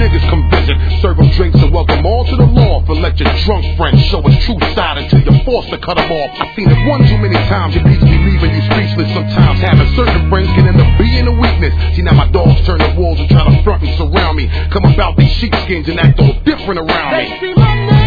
niggas come visit. Serve them drinks and welcome all to the loft. And let your drunk friends show his true side until you're forced to cut them off. I've seen it one too many times, your beats be leaving you speechless. Sometimes having certain friends can end up being a weakness. See now my dogs turn the walls and try to front and surround me. Come about these sheepskins and act all different around me. They see my name.